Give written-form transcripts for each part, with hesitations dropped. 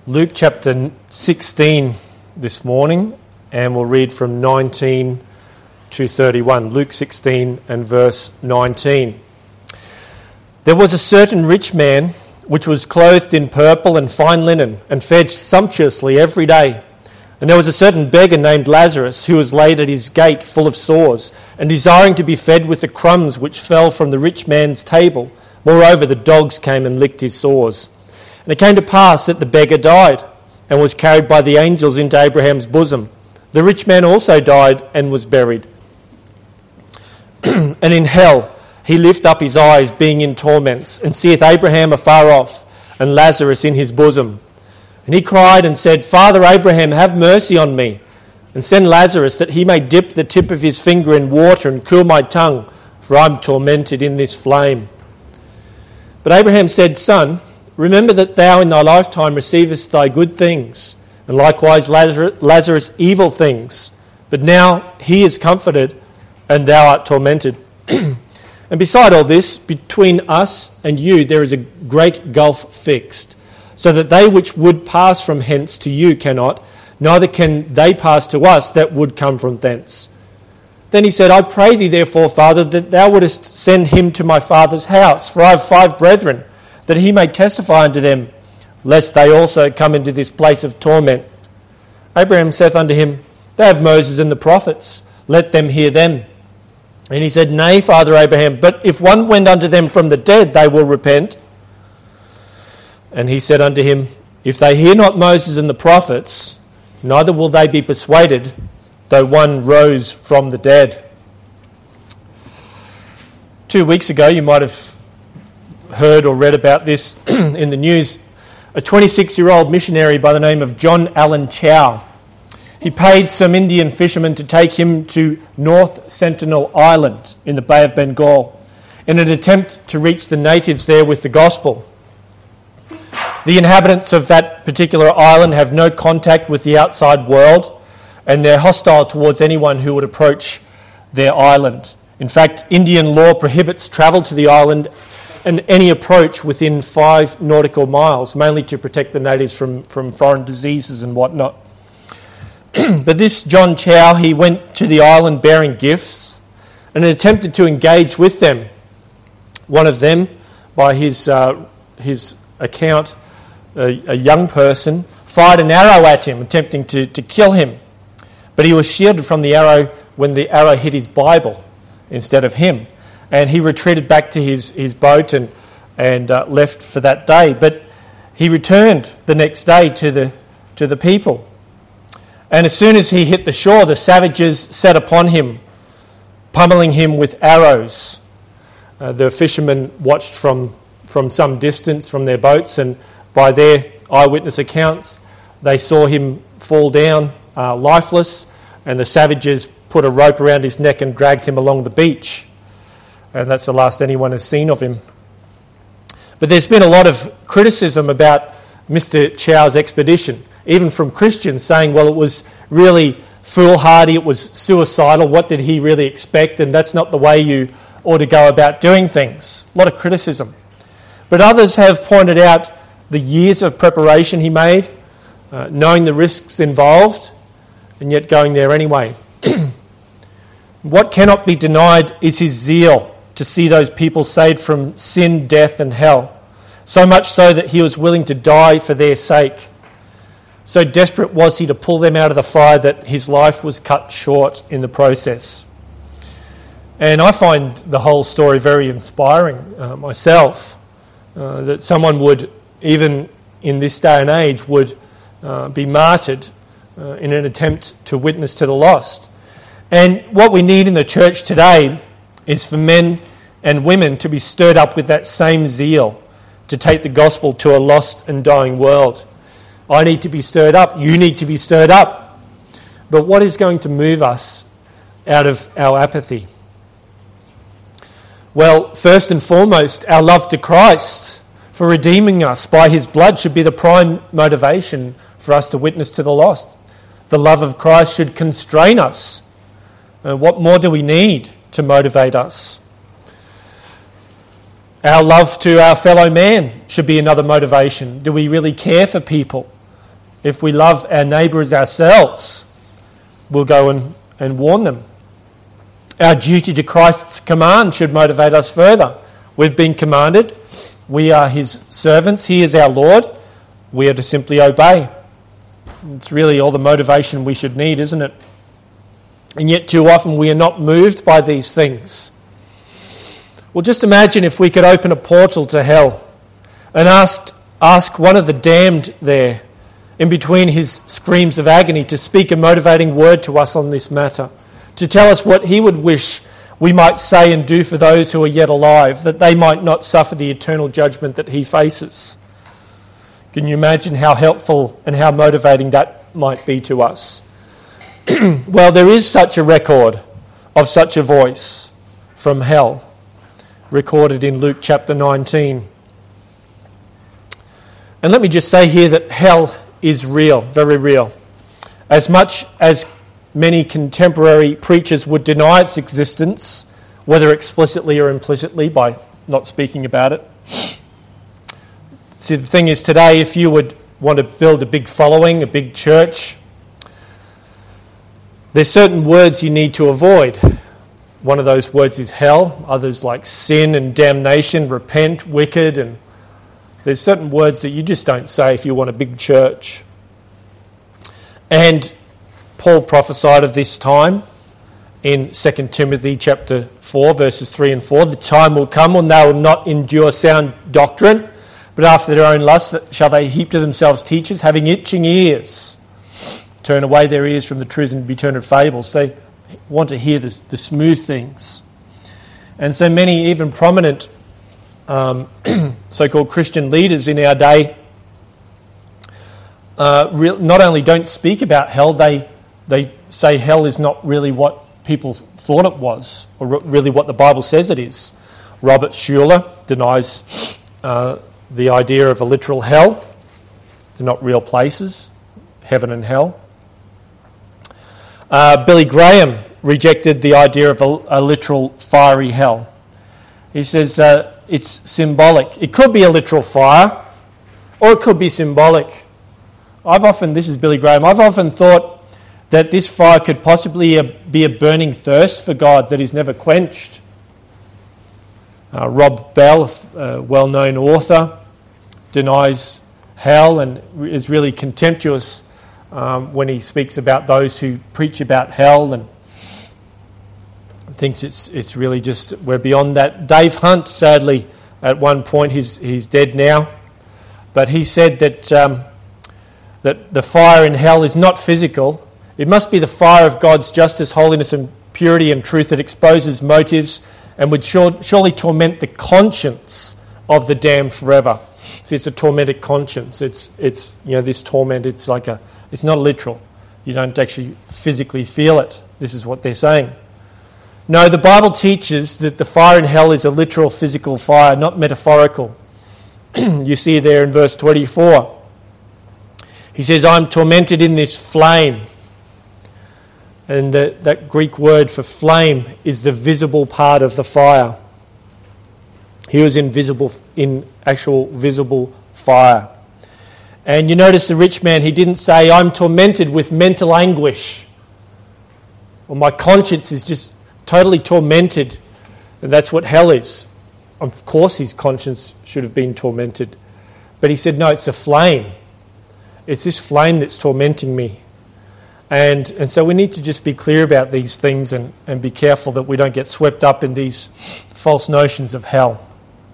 Luke chapter 16 this morning, and we'll read from 19 to 31. Luke 16 and verse 19. There was a certain rich man which was clothed in purple and fine linen, and fed sumptuously every day. And there was a certain beggar named Lazarus, who was laid at his gate full of sores, and desiring to be fed with the crumbs which fell from the rich man's table. Moreover, the dogs came and licked his sores. And it came to pass that the beggar died, and was carried by the angels into Abraham's bosom. The rich man also died and was buried. And in hell he lift up his eyes, being in torments, and seeth Abraham afar off, and Lazarus in his bosom. And he cried and said, Father Abraham, have mercy on me, and send Lazarus, that he may dip the tip of his finger in water and cool my tongue, for I am tormented in this flame. But Abraham said, Son, remember that thou in thy lifetime receivest thy good things, and likewise Lazarus evil things. But now he is comforted, and thou art tormented. And beside all this, between us and you there is a great gulf fixed, so that they which would pass from hence to you cannot, neither can they pass to us that would come from thence. Then he said, I pray thee therefore, Father, that thou wouldest send him to my father's house, for I have 5 brethren, that he may testify unto them, lest they also come into this place of torment. Abraham saith unto him, They have Moses and the prophets, let them hear them. And he said, Nay, Father Abraham, but if one went unto them from the dead, they will repent. And he said unto him, If they hear not Moses and the prophets, neither will they be persuaded, though one rose from the dead. 2 weeks ago, you might have heard or read about this in the news. A 26-year-old missionary by the name of John Allen Chow. He paid some Indian fishermen to take him to North Sentinel Island in the Bay of Bengal in an attempt to reach the natives there with the gospel. The inhabitants of that particular island have no contact with the outside world, and they're hostile towards anyone who would approach their island. In fact, Indian law prohibits travel to the island and any approach within 5 nautical miles, mainly to protect the natives from foreign diseases and whatnot. But this John Chow, he went to the island bearing gifts and attempted to engage with them. One of them, by his account, a young person, fired an arrow at him, attempting to kill him. But he was shielded from the arrow when the arrow hit his Bible instead of him. And he retreated back to his boat and left for that day. But he returned the next day to the people. And as soon as he hit the shore, the savages set upon him, pummeling him with arrows. The fishermen watched from some distance from their boats, and by their eyewitness accounts, they saw him fall down lifeless, and the savages put a rope around his neck and dragged him along the beach. And that's the last anyone has seen of him. But there's been a lot of criticism about Mr. Chow's expedition, even from Christians saying, well, it was really foolhardy, it was suicidal, what did he really expect, and that's not the way you ought to go about doing things. A lot of criticism. But others have pointed out the years of preparation he made, knowing the risks involved, and yet going there anyway. What cannot be denied is his zeal to see those people saved from sin, death and hell, so much so that he was willing to die for their sake. So desperate was he to pull them out of the fire that his life was cut short in the process. And I find the whole story very inspiring myself, that someone would, even in this day and age, would be martyred in an attempt to witness to the lost. And what we need in the church today is for men and women to be stirred up with that same zeal to take the gospel to a lost and dying world. I need to be stirred up. You need to be stirred up. But what is going to move us out of our apathy? Well, first and foremost, our love to Christ for redeeming us by his blood should be the prime motivation for us to witness to the lost. The love of Christ should constrain us. What more do we need to motivate us? Our love to our fellow man should be another motivation. Do we really care for people? if we love our neighbour as ourselves, we'll go and warn them. Our duty to Christ's command should motivate us further. We've been commanded. We are his servants. He is our Lord. We are to simply obey. It's really all the motivation we should need, isn't it? And yet too often we are not moved by these things. Well, just imagine if we could open a portal to hell and ask one of the damned there, in between his screams of agony, to speak a motivating word to us on this matter, to tell us what he would wish we might say and do for those who are yet alive, that they might not suffer the eternal judgment that he faces. Can you imagine how helpful and how motivating that might be to us? Well, there is such a record of such a voice from hell, recorded in Luke chapter 19. And let me just say here that hell is real, very real. As much as many contemporary preachers would deny its existence, whether explicitly or implicitly by not speaking about it. See, the thing is today, if you would want to build a big following, a big church, there's certain words you need to avoid. One of those words is hell, others like sin and damnation, repent, wicked, and there's certain words that you just don't say if you want a big church. And Paul prophesied of this time in 2 Timothy chapter 4, verses 3 and 4. The time will come when they will not endure sound doctrine, but after their own lusts shall they heap to themselves teachers, having itching ears. Turn away their ears from the truth and be turned to fables. They want to hear the smooth things. And so many, even prominent so-called Christian leaders in our day, not only don't speak about hell, they say hell is not really what people thought it was, or really what the Bible says it is. Robert Schuller denies the idea of a literal hell. They're not real places, heaven and hell. Billy Graham rejected the idea of a literal fiery hell. He says it's symbolic. It could be a literal fire, or it could be symbolic. This is Billy Graham, I've often thought that this fire could possibly be a burning thirst for God that is never quenched. Rob Bell, a well-known author, denies hell and is really contemptuous when he speaks about those who preach about hell, and thinks it's really just, we're beyond that. Dave Hunt, sadly, at one point, he's dead now, but he said that the fire in hell is not physical. It must be the fire of God's justice, holiness and purity and truth that exposes motives and would surely torment the conscience of the damned forever. See, it's a tormented conscience. It's this torment, it's not literal. You don't actually physically feel it. This is what they're saying. No, the Bible teaches that the fire in hell is a literal physical fire, not metaphorical. You see there in verse 24. He says, I'm tormented in this flame. And that Greek word for flame is the visible part of the fire. He was in actual visible fire. And you notice the rich man, he didn't say, I'm tormented with mental anguish. Or my conscience is just totally tormented. And that's what hell is. Of course his conscience should have been tormented. But he said, no, it's a flame. It's this flame that's tormenting me. And so we need to just be clear about these things and be careful that we don't get swept up in these false notions of hell.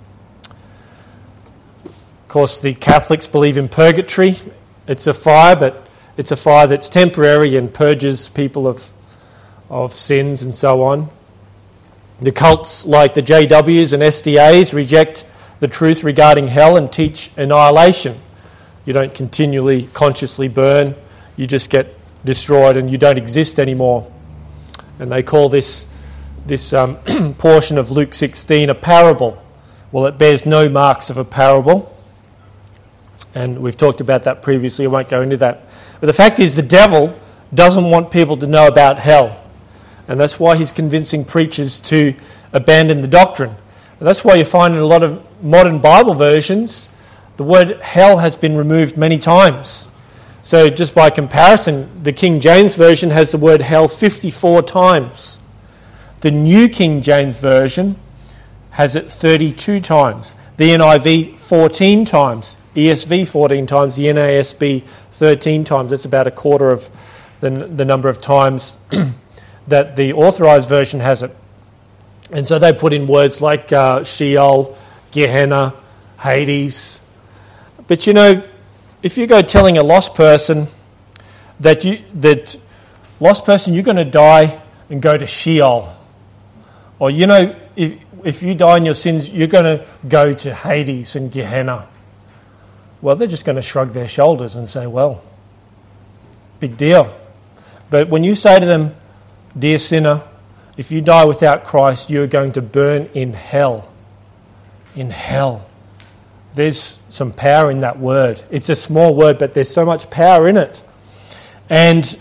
Of course, the Catholics believe in purgatory. It's a fire, but it's a fire that's temporary and purges people of sins and so on. The cults like the JWs and SDAs reject the truth regarding hell and teach annihilation. You don't continually consciously burn, you just get destroyed and you don't exist anymore. And they call this portion of Luke 16 a parable. Well, it bears no marks of a parable. And we've talked about that previously, I won't go into that. But the fact is the devil doesn't want people to know about hell. And that's why he's convincing preachers to abandon the doctrine. And that's why you find in a lot of modern Bible versions, the word hell has been removed many times. So just by comparison, the King James Version has the word hell 54 times. The New King James Version has it 32 times. The NIV 14 times. ESV 14 times. The NASB 13 times. That's about a quarter of the number of times that the Authorized Version has it. And so they put in words like Sheol, Gehenna, Hades. But you know, if you go telling a lost person that lost person, you're going to die and go to Sheol, or you know, if you die in your sins, you're going to go to Hades and Gehenna. Well, they're just going to shrug their shoulders and say, well, big deal. But when you say to them, dear sinner, if you die without Christ, you're going to burn in hell. In hell. There's some power in that word. It's a small word, but there's so much power in it. And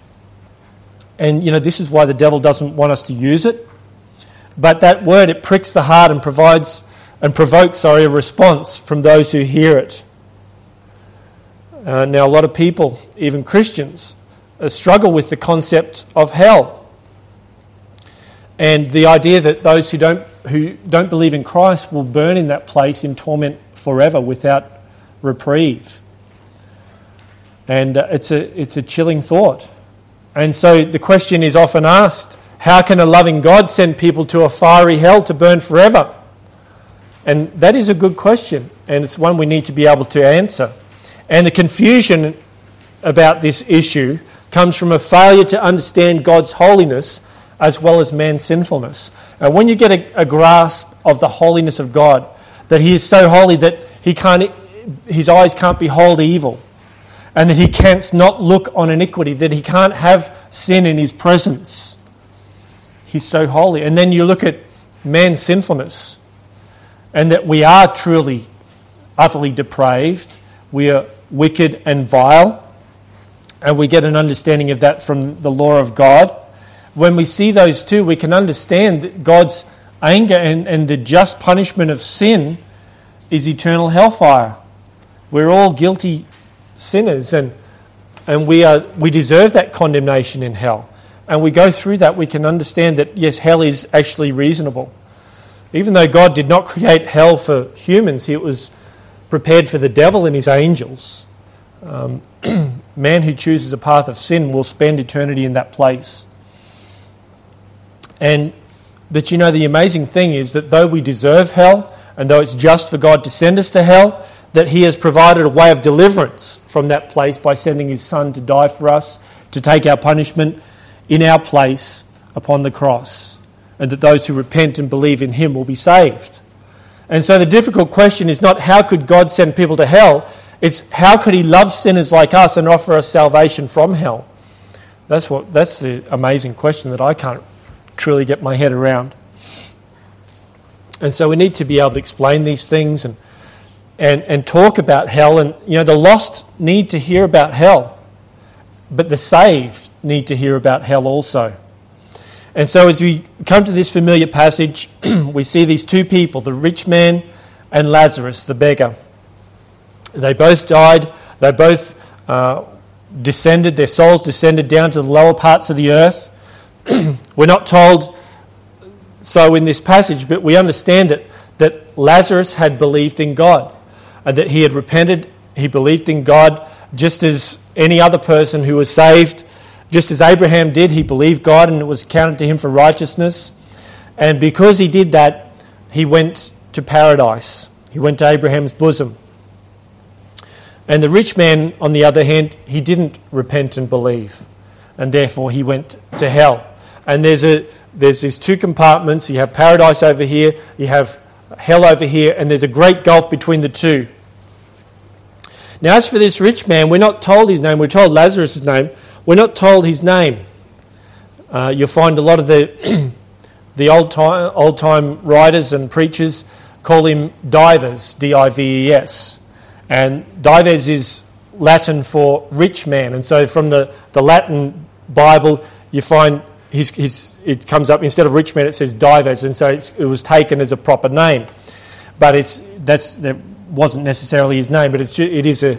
you know, this is why the devil doesn't want us to use it. But that word, it pricks the heart and provokes a response from those who hear it. Now, a lot of people, even Christians, struggle with the concept of hell. And the idea that those who don't believe in Christ will burn in that place in torment forever without reprieve. And it's a chilling thought. And so the question is often asked, how can a loving God send people to a fiery hell to burn forever? And that is a good question, and it's one we need to be able to answer. And the confusion about this issue comes from a failure to understand God's holiness as well as man's sinfulness. And when you get a grasp of the holiness of God, that He is so holy that His eyes can't behold evil, and that He can't not look on iniquity, that He can't have sin in His presence. He's so holy. And then you look at man's sinfulness, and that we are truly, utterly depraved. We are wicked and vile, and we get an understanding of that from the law of God. When we see those two, we can understand that God's anger and the just punishment of sin is eternal hellfire. We're all guilty sinners, and we deserve that condemnation in hell. And we go through that, we can understand that, yes, hell is actually reasonable. Even though God did not create hell for humans, it was prepared for the devil and his angels. Man who chooses a path of sin will spend eternity in that place. But you know, the amazing thing is that though we deserve hell, and though it's just for God to send us to hell, that He has provided a way of deliverance from that place by sending His Son to die for us, to take our punishment in our place upon the cross, and that those who repent and believe in Him will be saved. And so the difficult question is not how could God send people to hell, it's how could He love sinners like us and offer us salvation from hell? That's the amazing question that I can't truly get my head around. And so we need to be able to explain these things and talk about hell. And you know, the lost need to hear about hell, but the saved need to hear about hell also. And so as we come to this familiar passage, we see these two people, the rich man and Lazarus, the beggar. They both died. They both descended, their souls descended down to the lower parts of the earth. We're not told so in this passage, but we understand that Lazarus had believed in God, and that he had repented. He believed in God just as any other person who was saved. Just as Abraham did, he believed God and it was counted to him for righteousness. And because he did that, he went to paradise. He went to Abraham's bosom. And the rich man, on the other hand, he didn't repent and believe, and therefore he went to hell. And there's these two compartments. You have paradise over here, you have hell over here, and there's a great gulf between the two. Now, as for this rich man, we're not told his name. We're told Lazarus' name. We're not told his name. You'll find a lot of the old-time writers and preachers call him Dives, D-I-V-E-S. And Dives is Latin for rich man. And so from the Latin Bible, you find it comes up, instead of rich man, it says Dives. And so it was taken as a proper name. But that wasn't necessarily his name, but it is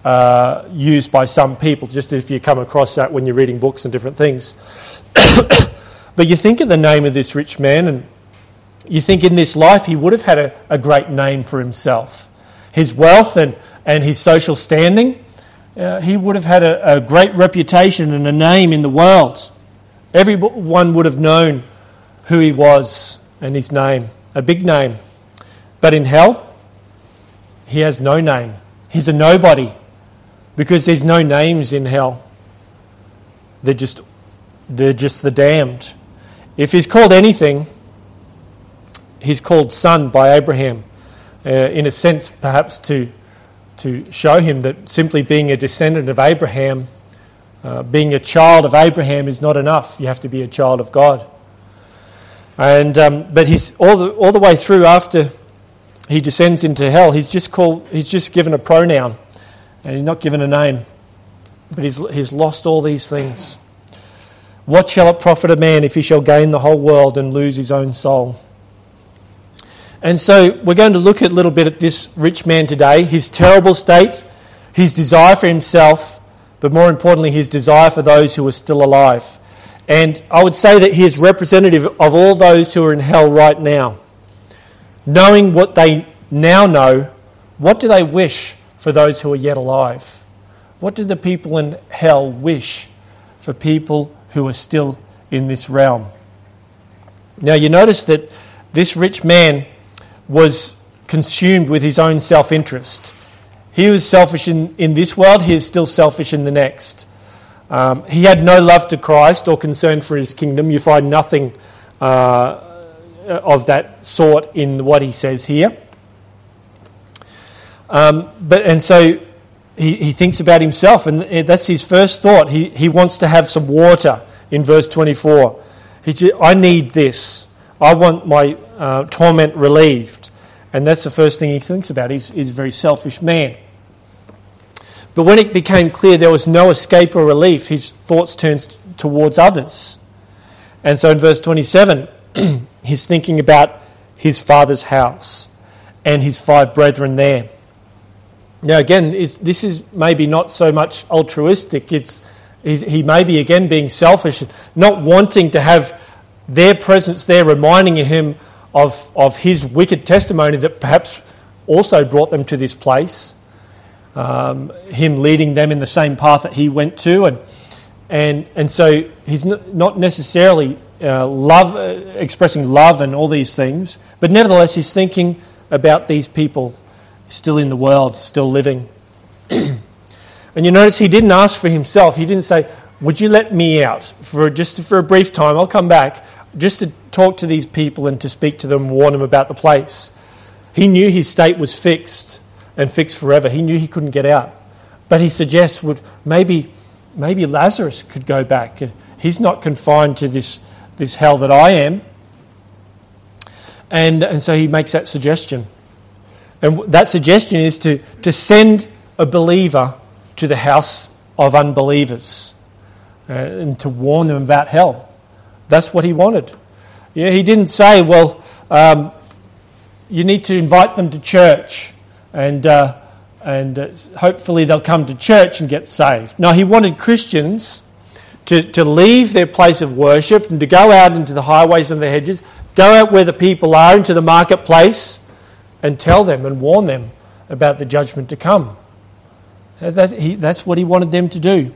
used by some people, just if you come across that when you're reading books and different things. But you think of the name of this rich man, and you think in this life he would have had a great name for himself. His wealth and his social standing, he would have had a great reputation and a name in the world. Everyone would have known who he was and his name, a big name. But in hell, he has no name. He's a nobody because there's no names in hell. They're just the damned. If he's called anything, he's called son by Abraham, in a sense perhaps to show him that simply being a descendant of Abraham, being a child of Abraham is not enough. You have to be a child of God. And but he's all the way through after he descends into hell. He's just given a pronoun, and he's not given a name. But he's lost all these things. What shall it profit a man if he shall gain the whole world and lose his own soul? And so we're going to look a little bit at this rich man today, his terrible state, his desire for himself, but more importantly, his desire for those who are still alive. And I would say that he is representative of all those who are in hell right now. Knowing what they now know, what do they wish for those who are yet alive? What do the people in hell wish for people who are still in this realm? Now you notice that this rich man was consumed with his own self-interest. He was selfish in this world, he is still selfish in the next. He had no love to Christ or concern for his kingdom. You find nothing of that sort in what he says here. So he thinks about himself, and that's his first thought. He wants to have some water in verse 24. I need this. I want my torment relieved. And that's the first thing he thinks about. He's a very selfish man. But when it became clear there was no escape or relief, his thoughts turned towards others. And so in verse 27, he's thinking about his father's house and his 5 brethren there. Now again, this is maybe not so much altruistic. He may be again being selfish, not wanting to have their presence there reminding him of his wicked testimony that perhaps also brought them to this place. Him leading them in the same path that he went to, and so he's not necessarily expressing love and all these things, but nevertheless he's thinking about these people still in the world, still living. And you notice he didn't ask for himself. He didn't say, "Would you let me out for a brief time? I'll come back just to talk to these people and to speak to them, warn them about the place." He knew his state was fixed and fixed forever. He knew he couldn't get out. But he suggests maybe Lazarus could go back. He's not confined to this hell that I am. And so he makes that suggestion. And that suggestion is to send a believer to the house of unbelievers and to warn them about hell. That's what he wanted. Yeah, he didn't say, well, you need to invite them to church and hopefully they'll come to church and get saved. No, he wanted Christians to leave their place of worship and to go out into the highways and the hedges, go out where the people are, into the marketplace, and tell them and warn them about the judgment to come. That's what he wanted them to do.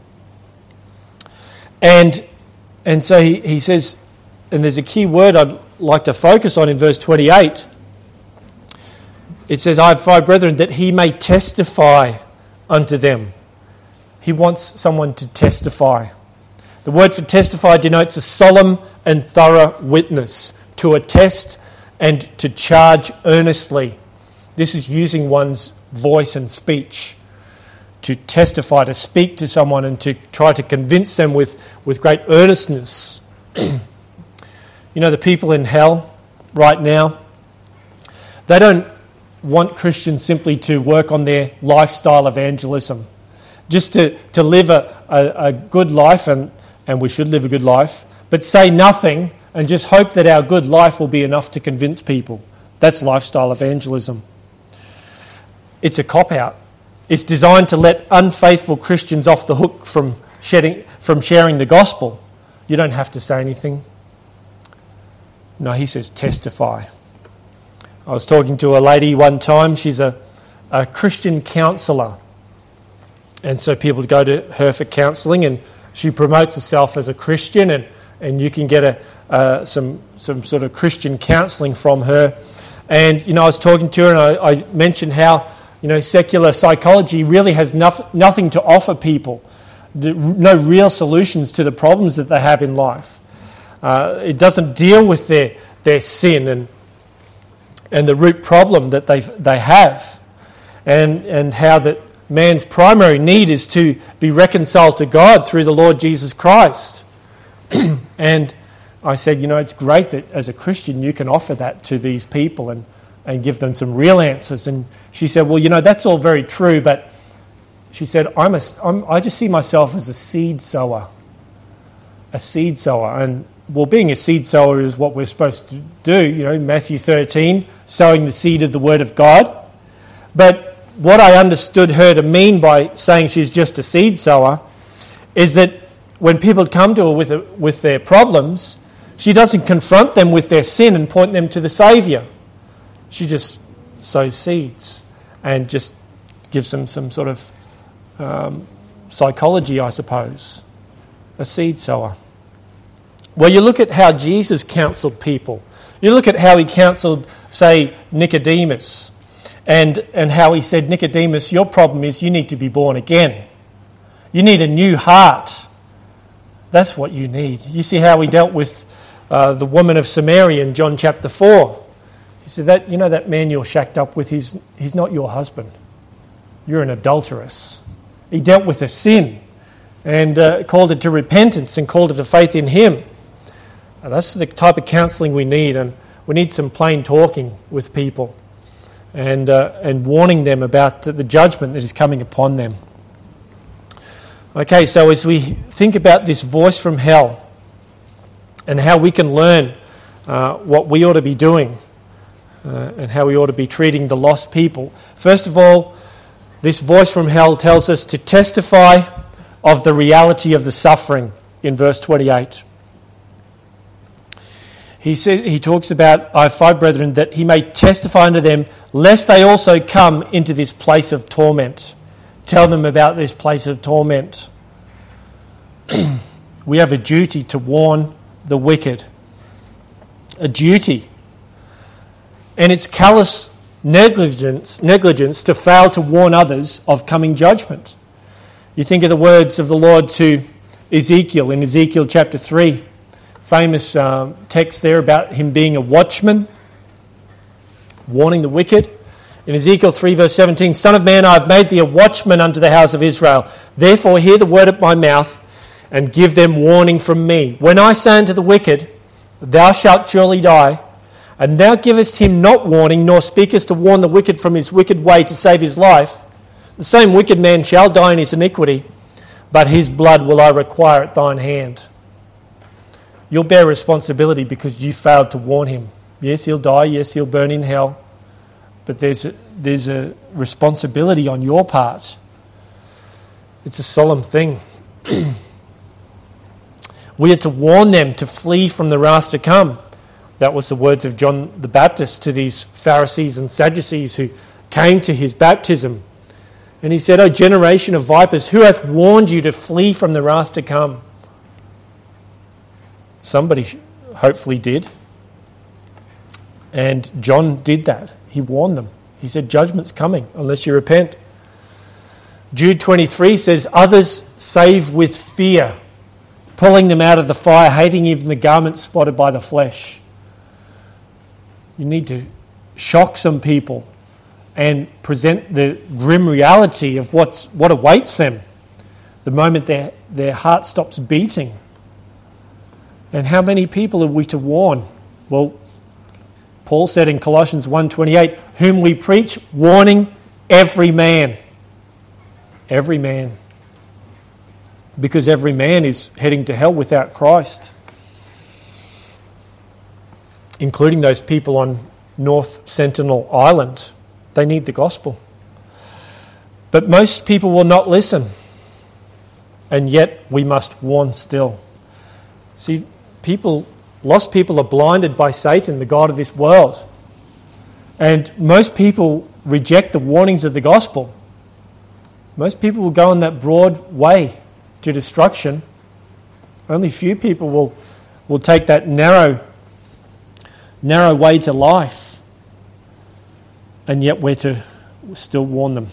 And so he says, and there's a key word I'd like to focus on in verse 28. It says, "I have 5 brethren, that he may testify unto them." He wants someone to testify. The word for testify denotes a solemn and thorough witness, to attest and to charge earnestly. This is using one's voice and speech to testify, to speak to someone and to try to convince them with great earnestness. You know, the people in hell right now, they don't want Christians simply to work on their lifestyle evangelism, just to live a good life, and we should live a good life, but say nothing and just hope that our good life will be enough to convince people. That's lifestyle evangelism. It's a cop-out. It's designed to let unfaithful Christians off the hook from sharing the gospel. You don't have to say anything. No, he says testify. I was talking to a lady one time. She's a Christian counsellor. And so people go to her for counselling, and she promotes herself as a Christian, and you can get some sort of Christian counselling from her. And, I was talking to her, and I mentioned how, secular psychology really has nothing to offer people. No real solutions to the problems that they have in life. It doesn't deal with their sin and the root problem that they have, and how that man's primary need is to be reconciled to God through the Lord Jesus Christ. And I said, it's great that as a Christian you can offer that to these people and give them some real answers. And she said, well, that's all very true, but she said, I just see myself as a seed sower. A seed sower. And, well, being a seed sower is what we're supposed to do, Matthew 13, sowing the seed of the Word of God. But what I understood her to mean by saying she's just a seed sower is that when people come to her with their problems, she doesn't confront them with their sin and point them to the Saviour. She just sows seeds and just gives them some sort of psychology, I suppose. A seed sower. Well, you look at how Jesus counselled people. You look at how he counselled, say, Nicodemus, and how he said, Nicodemus, your problem is you need to be born again. You need a new heart. That's what you need. You see how he dealt with the woman of Samaria in John chapter 4. He said, that man you're shacked up with, he's not your husband. You're an adulteress. He dealt with a sin and called it to repentance and called it to faith in him. And that's the type of counselling we need, and we need some plain talking with people and warning them about the judgment that is coming upon them. Okay, so as we think about this voice from hell and how we can learn what we ought to be doing and how we ought to be treating the lost people, first of all, this voice from hell tells us to testify of the reality of the suffering in verse 28. He talks about, I have 5 brethren, that he may testify unto them, lest they also come into this place of torment. Tell them about this place of torment. We have a duty to warn the wicked. A duty. And it's callous negligence to fail to warn others of coming judgment. You think of the words of the Lord to Ezekiel in Ezekiel chapter 3. Famous text there about him being a watchman, warning the wicked. In Ezekiel 3 verse 17, Son of man, I have made thee a watchman unto the house of Israel. Therefore hear the word of my mouth, and give them warning from me. When I say unto the wicked, thou shalt surely die, and thou givest him not warning, nor speakest to warn the wicked from his wicked way to save his life, the same wicked man shall die in his iniquity, but his blood will I require at thine hand. You'll bear responsibility because you failed to warn him. Yes, he'll die. Yes, he'll burn in hell. But there's a responsibility on your part. It's a solemn thing. We are to warn them to flee from the wrath to come. That was the words of John the Baptist to these Pharisees and Sadducees who came to his baptism. And he said, O generation of vipers, who hath warned you to flee from the wrath to come? Somebody hopefully did. And John did that. He warned them. He said, judgment's coming unless you repent. Jude 23 says, others save with fear, pulling them out of the fire, hating even the garment spotted by the flesh. You need to shock some people and present the grim reality of what awaits them the moment their heart stops beating. And how many people are we to warn? Well, Paul said in Colossians 1:28, whom we preach, warning every man. Every man. Because every man is heading to hell without Christ. Including those people on North Sentinel Island. They need the gospel. But most people will not listen. And yet we must warn still. See, lost people are blinded by Satan, the god of this world. And most people reject the warnings of the gospel. Most people will go on that broad way to destruction. Only few people will take that narrow way to life. And yet we're to still warn them.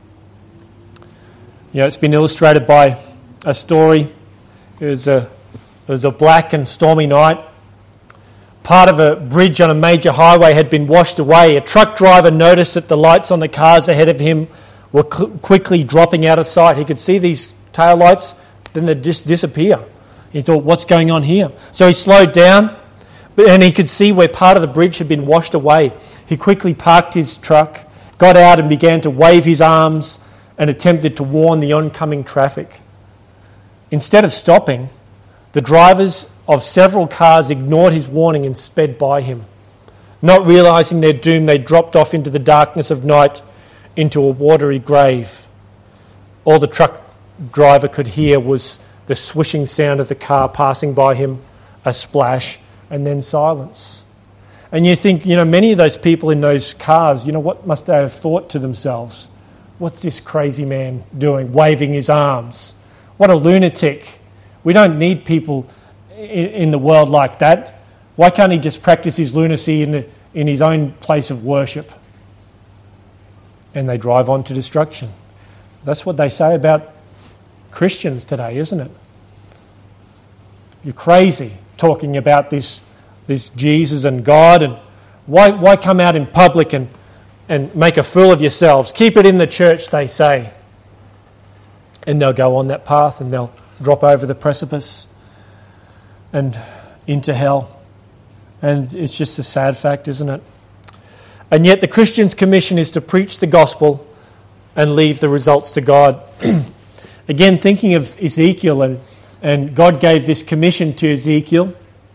It's been illustrated by a story. It was a black and stormy night. Part of a bridge on a major highway had been washed away. A truck driver noticed that the lights on the cars ahead of him were quickly dropping out of sight. He could see these tail lights, then they'd just disappear. He thought, what's going on here? So he slowed down, and he could see where part of the bridge had been washed away. He quickly parked his truck, got out and began to wave his arms and attempted to warn the oncoming traffic. Instead of stopping, the drivers of several cars ignored his warning and sped by him. Not realising their doom, they dropped off into the darkness of night into a watery grave. All the truck driver could hear was the swishing sound of the car passing by him, a splash, and then silence. And you think, many of those people in those cars, what must they have thought to themselves? What's this crazy man doing, waving his arms? What a lunatic. We don't need people in the world like that. Why can't he just practice his lunacy in his own place of worship? And they drive on to destruction. That's what they say about Christians today, isn't it? You're crazy talking about this Jesus and God, and why come out in public and make a fool of yourselves? Keep it in the church, they say. And they'll go on that path and they'll drop over the precipice and into hell. And it's just a sad fact, isn't it? And yet the Christian's commission is to preach the gospel and leave the results to God. Again, thinking of Ezekiel, and God gave this commission to Ezekiel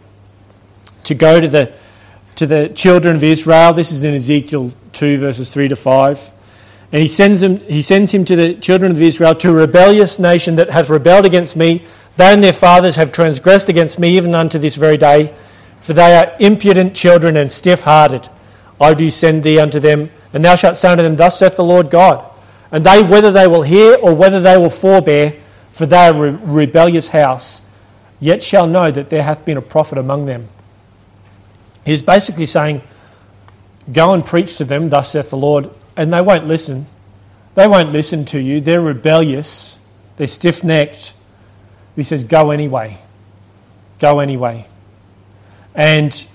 to go to the children of Israel. This is in Ezekiel 2, verses 3 to 5. And he sends him to the children of Israel, to a rebellious nation that has rebelled against me. They and their fathers have transgressed against me even unto this very day. For they are impudent children and stiff-hearted. I do send thee unto them, and thou shalt say unto them, Thus saith the Lord God. And they, whether they will hear or whether they will forbear, for they are a rebellious house, yet shall know that there hath been a prophet among them. He's basically saying, go and preach to them, thus saith the Lord, and they won't listen. They won't listen to you. They're rebellious. They're stiff-necked. He says, go anyway. Go anyway. And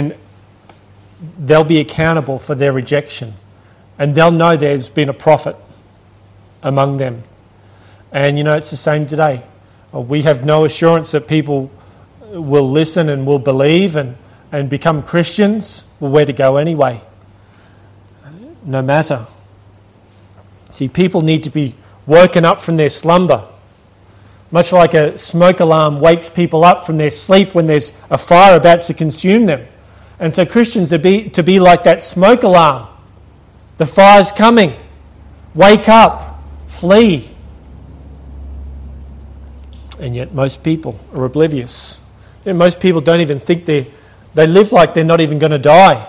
they'll be accountable for their rejection. And they'll know there's been a prophet among them. And, it's the same today. We have no assurance that people will listen and will believe and become Christians. Well, where to go anyway? No matter. See, people need to be woken up from their slumber. Much like a smoke alarm wakes people up from their sleep when there's a fire about to consume them. And so Christians are to be like that smoke alarm. The fire's coming. Wake up. Flee. And yet most people are oblivious. Most people don't even think they live like they're not even going to die.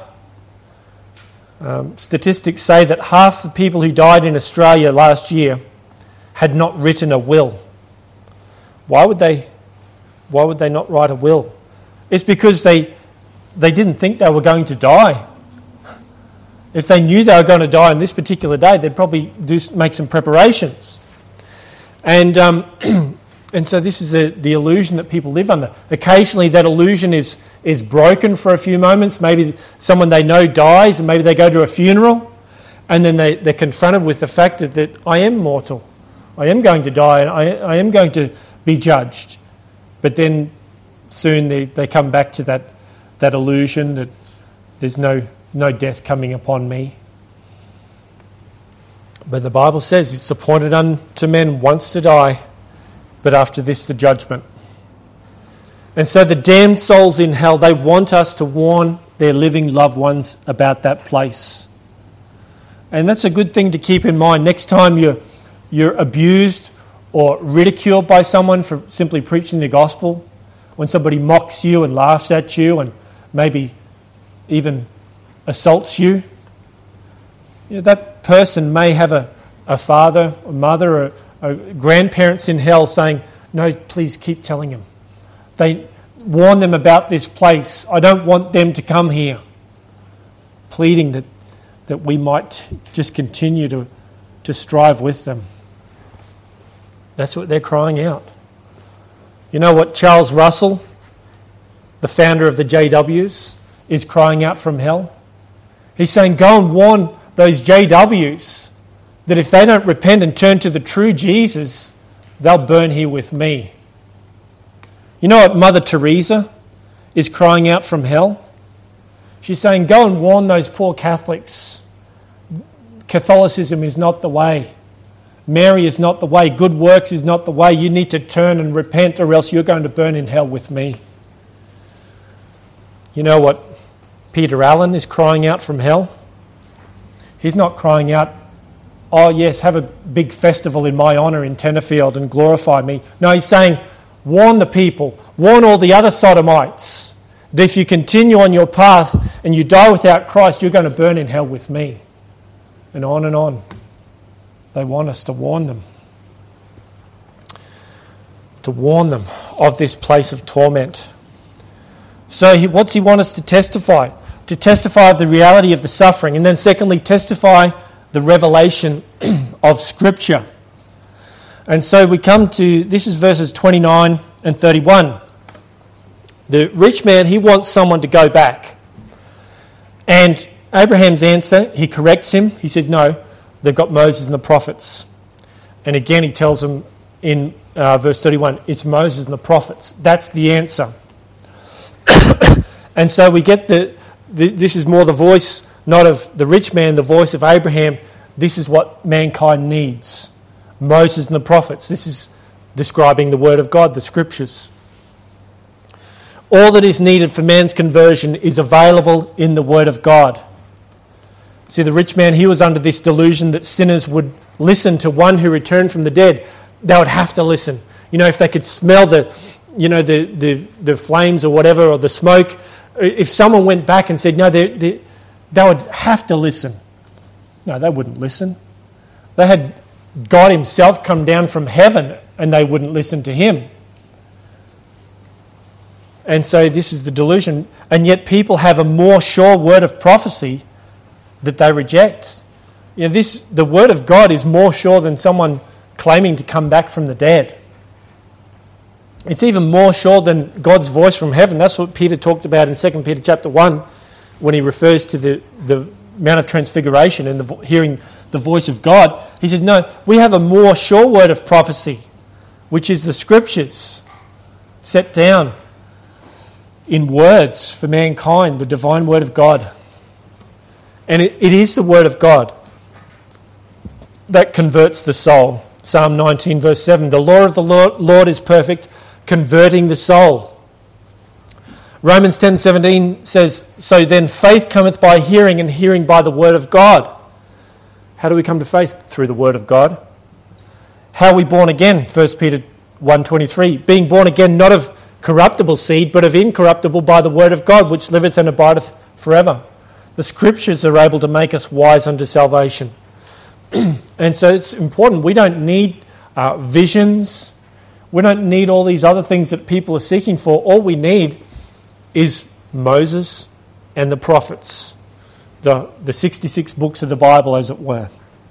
Statistics say that half the people who died in Australia last year had not written a will. Why would they not write a will? It's because they didn't think they were going to die. If they knew they were going to die on this particular day, they'd probably make some preparations. And so this is the illusion that people live under. Occasionally that illusion is broken for a few moments. Maybe someone they know dies and maybe they go to a funeral and then they're confronted with the fact that I am mortal. I am going to die and I am going to be judged. But then soon they come back to that illusion that there's no death coming upon me. But the Bible says it's appointed unto men once to die, but after this the judgment. And so the damned souls in hell, they want us to warn their living loved ones about that place. And that's a good thing to keep in mind. Next time you're abused or ridiculed by someone for simply preaching the gospel, when somebody mocks you and laughs at you and maybe even assaults you, that person may have a father, a mother, or grandparents in hell saying, no, please keep telling him. They warn them about this place. I don't want them to come here. Pleading that we might just continue to strive with them. That's what they're crying out. You know what Charles Russell, the founder of the JWs, is crying out from hell? He's saying, go and warn those JWs that if they don't repent and turn to the true Jesus, they'll burn here with me. You know what Mother Teresa is crying out from hell? She's saying, go and warn those poor Catholics. Catholicism is not the way. Mary is not the way. Good works is not the way. You need to turn and repent or else you're going to burn in hell with me. You know what Peter Allen is crying out from hell? He's not crying out, oh yes, have a big festival in my honour in Tenterfield and glorify me. No, he's saying, warn the people, warn all the other sodomites that if you continue on your path and you die without Christ, you're going to burn in hell with me. And on and on. They want us to warn them. To warn them of this place of torment. So what's he want us to testify? To testify of the reality of the suffering. And then secondly, testify the revelation of Scripture. And so we come to, this is verses 29 and 31. The rich man, he wants someone to go back. And Abraham's answer, he corrects him. He said, no, they've got Moses and the prophets. And again, he tells them in verse 31, it's Moses and the prophets. That's the answer. And so we get this is more the voice, not of the rich man, the voice of Abraham. This is what mankind needs. Moses and the prophets. This is describing the Word of God, the Scriptures. All that is needed for man's conversion is available in the Word of God. See, the rich man, he was under this delusion that sinners would listen to one who returned from the dead. They would have to listen. You know, if they could smell the flames or whatever, or the smoke, if someone went back and said, no, they would have to listen. No, they wouldn't listen. They had God himself come down from heaven and they wouldn't listen to him. And so this is the delusion. And yet people have a more sure word of prophecy that they reject. You know, the word of God is more sure than someone claiming to come back from the dead. It's even more sure than God's voice from heaven. That's what Peter talked about in 2 Peter chapter 1 when he refers to the Mount of Transfiguration and hearing the voice of God. He said, no, we have a more sure word of prophecy, which is the Scriptures set down in words for mankind, the divine Word of God. And it is the Word of God that converts the soul. Psalm 19 verse 7, the law of the Lord is perfect, converting the soul. Romans 10:17 says, so then faith cometh by hearing, and hearing by the Word of God. How do we come to faith? Through the Word of God. How are we born again? 1 Peter 1:23, being born again not of corruptible seed, but of incorruptible by the Word of God, which liveth and abideth forever. The Scriptures are able to make us wise unto salvation. And so it's important. We don't need visions. We don't need all these other things that people are seeking for. All we need is Moses and the prophets, the 66 books of the Bible, as it were.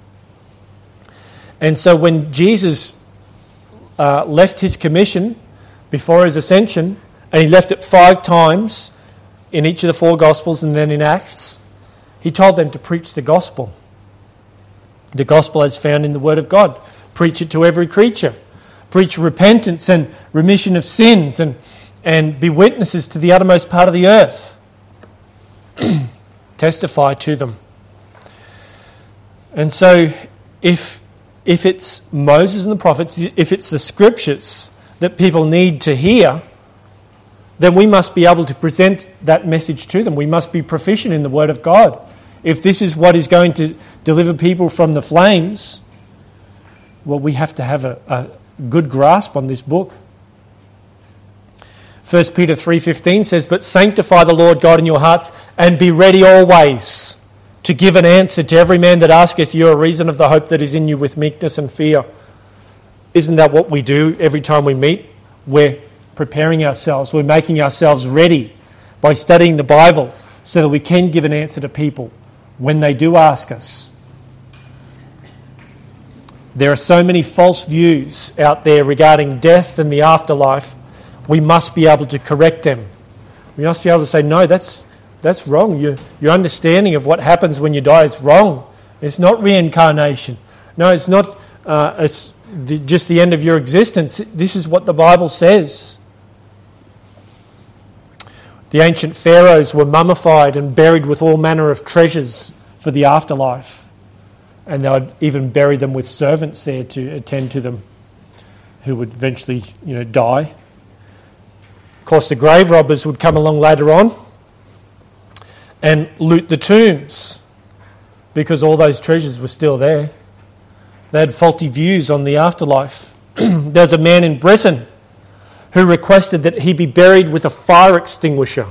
And so when Jesus left his commission before his ascension, and he left it 5 times in each of the 4 Gospels and then in Acts, he told them to preach the gospel. The gospel as found in the Word of God. Preach it to every creature. Preach repentance and remission of sins and be witnesses to the uttermost part of the earth. Testify to them. And so if it's Moses and the prophets, if it's the Scriptures that people need to hear, then we must be able to present that message to them. We must be proficient in the Word of God. if this is what is going to deliver people from the flames, well, we have to have a good grasp on this book. 1 Peter 3:15 says, "But sanctify the Lord God in your hearts, and be ready always to give an answer to every man that asketh you a reason of the hope that is in you with meekness and fear." Isn't that what we do every time we meet? We're preparing ourselves. We're making ourselves ready by studying the Bible so that we can give an answer to people when they do ask us. There are so many false views out there regarding death and the afterlife. We must be able to correct them. We must be able to say, no, that's wrong. Your understanding of what happens when you die is wrong. It's not reincarnation. No, it's not just the end of your existence. This is what the Bible says. The ancient pharaohs were mummified and buried with all manner of treasures for the afterlife. And they would even bury them with servants there to attend to them who would eventually, die. Of course, the grave robbers would come along later on and loot the tombs because all those treasures were still there. They had faulty views on the afterlife. There's a man in Britain who requested that he be buried with a fire extinguisher.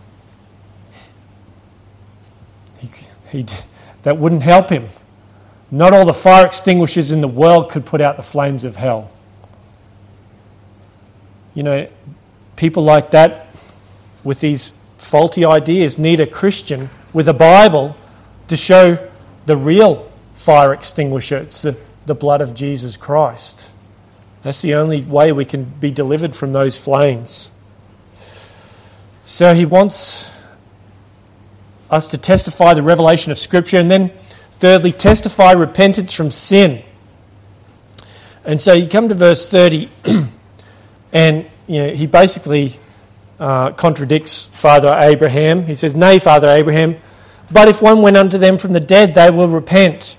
That wouldn't help him. Not all the fire extinguishers in the world could put out the flames of hell. People like that with these faulty ideas need a Christian with a Bible to show the real fire extinguisher. It's the blood of Jesus Christ. That's the only way we can be delivered from those flames. So he wants us to testify the revelation of Scripture, and then thirdly, testify repentance from sin. And so you come to verse 30 and he basically contradicts Father Abraham. He says, "Nay, Father Abraham, but if one went unto them from the dead, they will repent."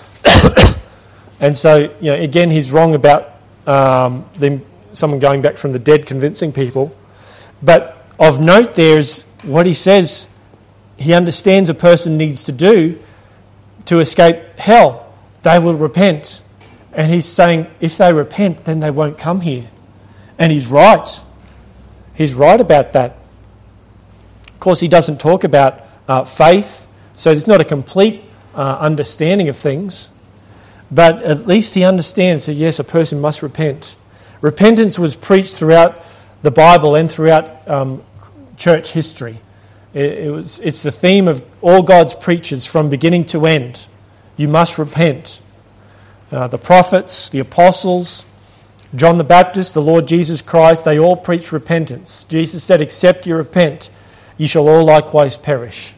And so, again, he's wrong about someone going back from the dead convincing people. But of note there is what he says he understands a person needs to do to escape hell. They will repent. And he's saying if they repent, then they won't come here. And he's right. He's right about that. Of course, he doesn't talk about faith, so there's not a complete understanding of things. But at least he understands that, yes, a person must repent. Repentance was preached throughout the Bible and throughout church history. It's the theme of all God's preachers from beginning to end. You must repent. The prophets, the apostles, John the Baptist, the Lord Jesus Christ, they all preach repentance. Jesus said, "Except you repent, you shall all likewise perish."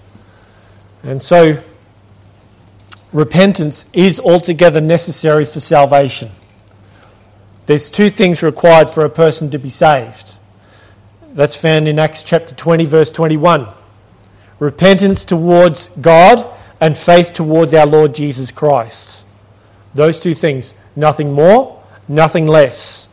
And so, repentance is altogether necessary for salvation. There's two things required for a person to be saved. That's found in Acts chapter 20, verse 21. Repentance towards God and faith towards our Lord Jesus Christ. Those two things, nothing more, nothing less.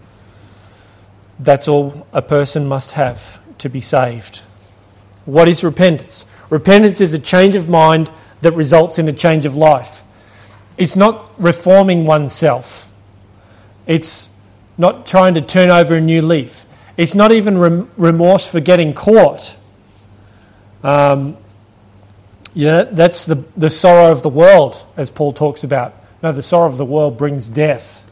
That's all a person must have to be saved. What is repentance? Repentance is a change of mind that results in a change of life. It's not reforming oneself. It's not trying to turn over a new leaf. It's not even remorse for getting caught. That's the sorrow of the world, as Paul talks about. No, the sorrow of the world brings death.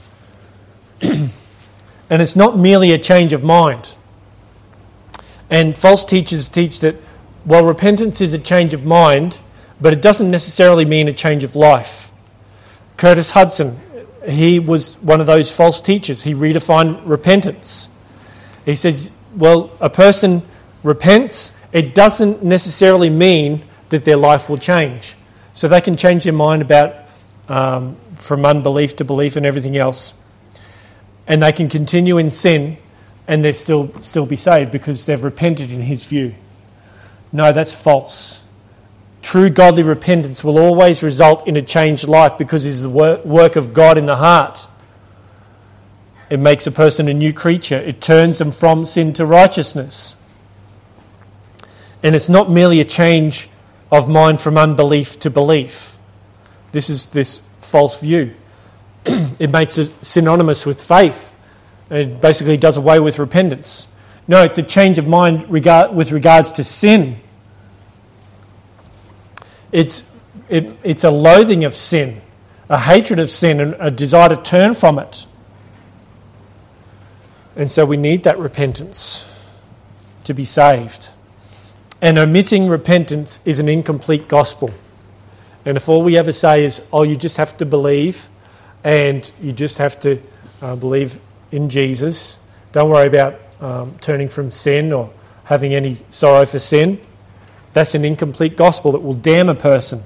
And it's not merely a change of mind. And false teachers teach that, well, repentance is a change of mind, but it doesn't necessarily mean a change of life. Curtis Hudson, he was one of those false teachers. He redefined repentance. He says, well, a person repents, it doesn't necessarily mean that their life will change. So they can change their mind about from unbelief to belief and everything else. And they can continue in sin and they still be saved because they've repented in his view. No, that's false. True godly repentance will always result in a changed life because it is the work of God in the heart. It makes a person a new creature. It turns them from sin to righteousness. And it's not merely a change of mine from unbelief to belief. This is this false view. It makes it synonymous with faith. It basically does away with repentance. No, it's a change of mind with regards to sin. It's a loathing of sin, a hatred of sin, and a desire to turn from it. And so we need that repentance to be saved. And omitting repentance is an incomplete gospel. And if all we ever say is, oh, you just have to believe, and you just have to believe in Jesus, don't worry about turning from sin or having any sorrow for sin, that's an incomplete gospel that will damn a person.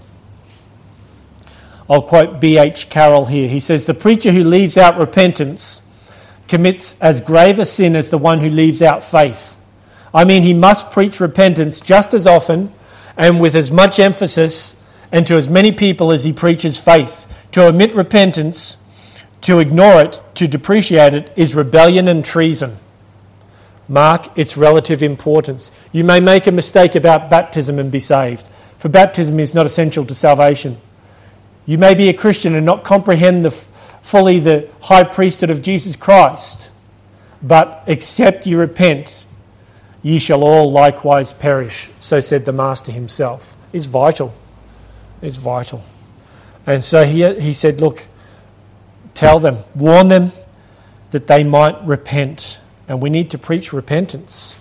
I'll quote B.H. Carroll here. He says, the preacher who leaves out repentance commits as grave a sin as the one who leaves out faith. I mean, he must preach repentance just as often and with as much emphasis and to as many people as he preaches faith. To omit repentance, to ignore it, to depreciate it, is rebellion and treason. Mark its relative importance. You may make a mistake about baptism and be saved, for baptism is not essential to salvation. You may be a Christian and not comprehend fully the high priesthood of Jesus Christ, but except you repent, ye shall all likewise perish. So said the Master himself. It's vital. It's vital. And so he said, look, tell them, warn them that they might repent. And we need to preach repentance.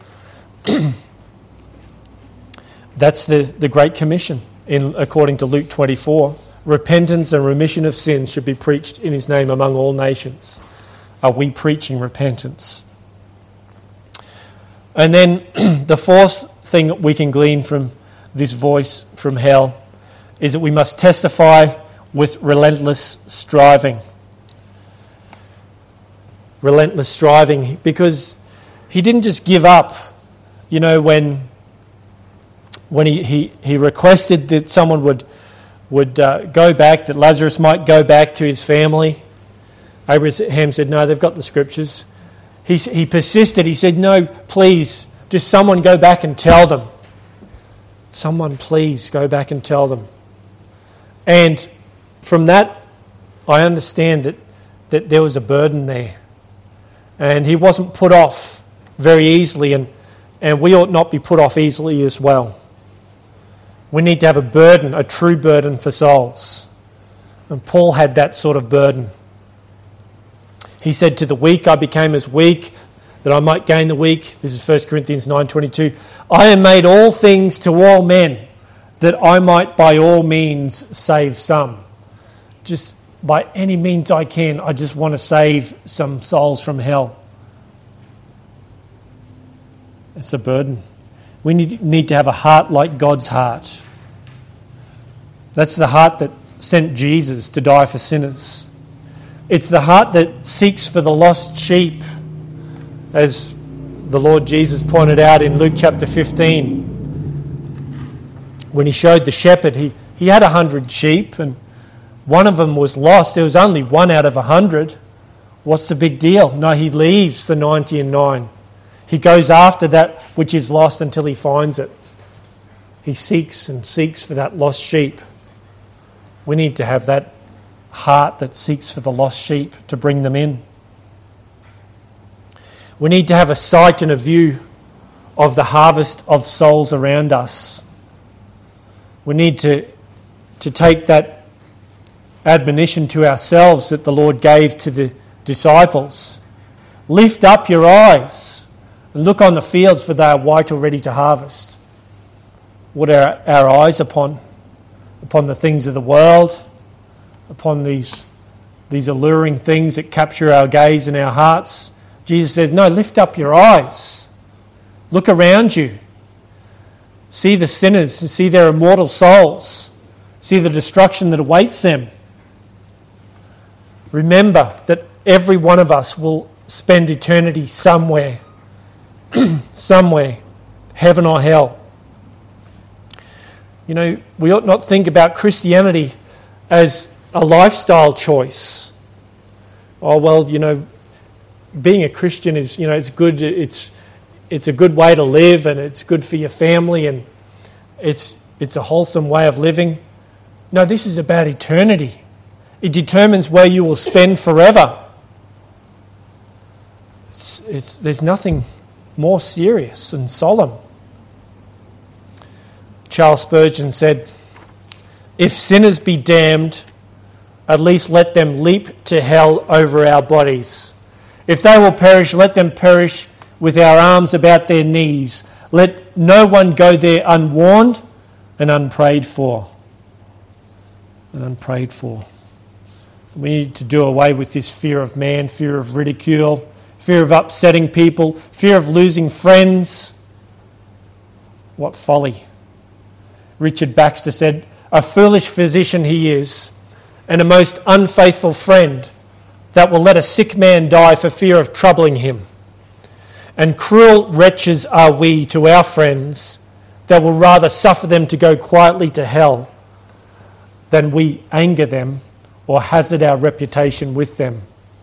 That's the Great Commission according to Luke 24. Repentance and remission of sins should be preached in his name among all nations. Are we preaching repentance? And then the fourth thing that we can glean from this voice from hell is that we must testify with relentless striving. Relentless striving, because he didn't just give up, when he requested that someone would go back, that Lazarus might go back to his family. Abraham said, no, they've got the scriptures. He persisted. He said, no, please, just someone go back and tell them. Someone please go back and tell them. And from that, I understand that there was a burden there. And he wasn't put off very easily, and we ought not be put off easily as well. We need to have a burden, a true burden for souls. And Paul had that sort of burden. He said, to the weak I became as weak, that I might gain the weak. This is 1 Corinthians 9:22. I am made all things to all men, that I might by all means save some. Just by any means I can, I just want to save some souls from hell. It's a burden. We need to have a heart like God's heart. That's the heart that sent Jesus to die for sinners. It's the heart that seeks for the lost sheep, as the Lord Jesus pointed out in Luke chapter 15. When he showed the shepherd, he had 100 sheep and one of them was lost. There was only one out of 100. What's the big deal? No, he leaves the 99. He goes after that which is lost until he finds it. He seeks and seeks for that lost sheep. We need to have that heart that seeks for the lost sheep to bring them in. We need to have a sight and a view of the harvest of souls around us. We need to take that admonition to ourselves that the Lord gave to the disciples. Lift up your eyes and look on the fields, for they are white already to harvest. What are our eyes upon? Upon the things of the world, upon these alluring things that capture our gaze and our hearts. Jesus says, no, lift up your eyes. Look around you. See the sinners and see their immortal souls. See the destruction that awaits them. Remember that every one of us will spend eternity somewhere. Somewhere. Heaven or hell. We ought not think about Christianity as a lifestyle choice. Oh, well, being a Christian is, it's good. It's a good way to live, and it's good for your family, and it's it's a wholesome way of living. No, this is about eternity. It determines where you will spend forever. There's nothing more serious and solemn. Charles Spurgeon said, "If sinners be damned, at least let them leap to hell over our bodies. If they will perish, let them perish with our arms about their knees. Let no one go there unwarned and unprayed for." And unprayed for. We need to do away with this fear of man, fear of ridicule, fear of upsetting people, fear of losing friends. What folly. Richard Baxter said, "A foolish physician he is, and a most unfaithful friend, that will let a sick man die for fear of troubling him. And cruel wretches are we to our friends, that will rather suffer them to go quietly to hell than we anger them or hazard our reputation with them."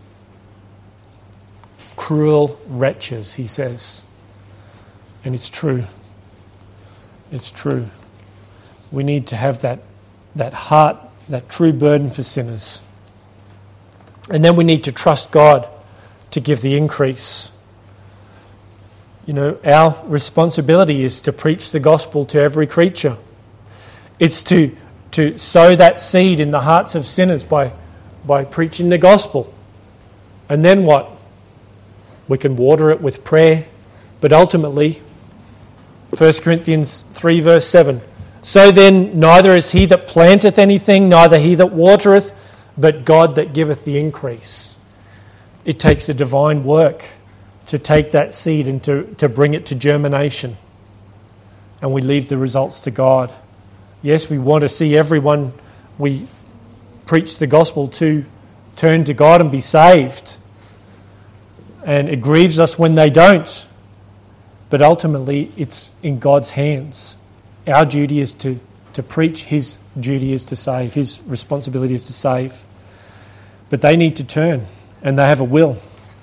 Cruel wretches, he says. And it's true. It's true. We need to have that heart, that true burden for sinners. And then we need to trust God to give the increase. You know, our responsibility is to preach the gospel to every creature. It's to sow that seed in the hearts of sinners by preaching the gospel. And then what? We can water it with prayer. But ultimately, 1 Corinthians 3 verse 7, "So then neither is he that planteth anything, neither he that watereth, but God that giveth the increase." It takes a divine work to take that seed and to bring it to germination. And we leave the results to God. Yes, we want to see everyone we preach the gospel to turn to God and be saved. And it grieves us when they don't. But ultimately, it's in God's hands. Our duty is to preach. His duty is to save. His responsibility is to save. But they need to turn, and they have a will.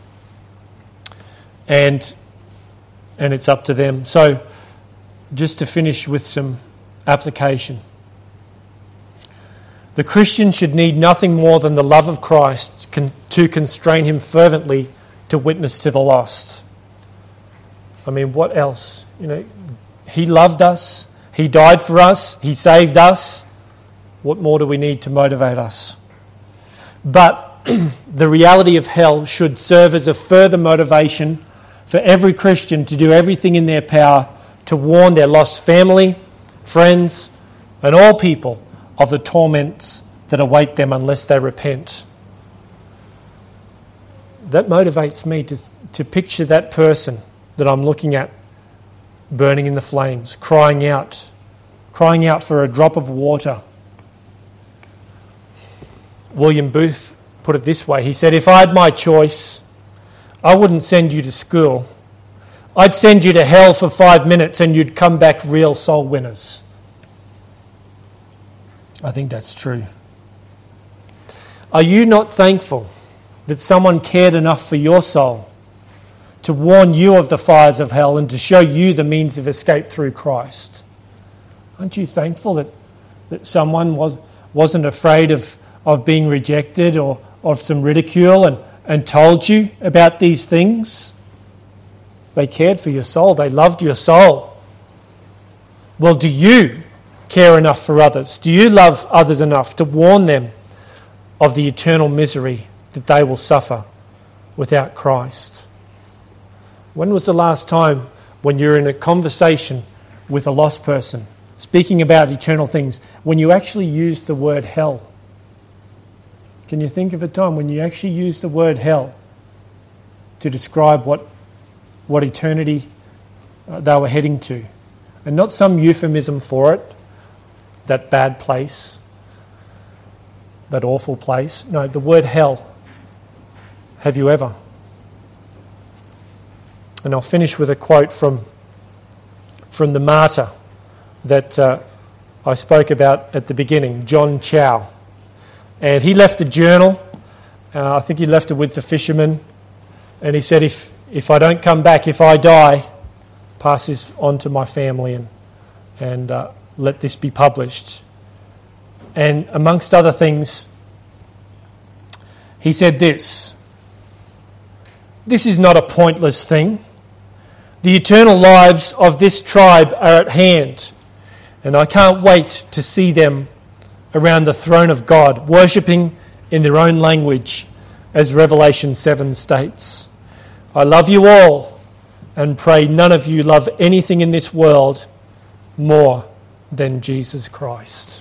And it's up to them. So, just to finish with some application. The Christian should need nothing more than the love of Christ to constrain him fervently to witness to the lost. I mean, what else? You know, he loved us. He died for us. He saved us. What more do we need to motivate us? But the reality of hell should serve as a further motivation for every Christian to do everything in their power to warn their lost family, friends, and all people of the torments that await them unless they repent. That motivates me to picture that person that I'm looking at burning in the flames, crying out for a drop of water. William Booth put it this way. He said, "If I had my choice, I wouldn't send you to school. I'd send you to hell for 5 minutes and you'd come back real soul winners." I think that's true. Are you not thankful that someone cared enough for your soul to warn you of the fires of hell and to show you the means of escape through Christ? Aren't you thankful that someone wasn't afraid of being rejected or of some ridicule and told you about these things? They cared for your soul. They loved your soul. Well, do you care enough for others? Do you love others enough to warn them of the eternal misery that they will suffer without Christ? When was the last time when you're in a conversation with a lost person, speaking about eternal things, when you actually used the word hell? Can you think of a time when you actually used the word hell to describe what eternity they were heading to? And not some euphemism for it, that bad place, that awful place. No, the word hell. Have you ever? And I'll finish with a quote from the martyr that I spoke about at the beginning, John Chow. And he left a journal. I think he left it with the fishermen. And he said, if I don't come back, if I die, pass this on to my family and let this be published. And amongst other things, he said this: "This is not a pointless thing. The eternal lives of this tribe are at hand, and I can't wait to see them around the throne of God, worshipping in their own language, as Revelation 7 states. I love you all and pray none of you love anything in this world more than Jesus Christ."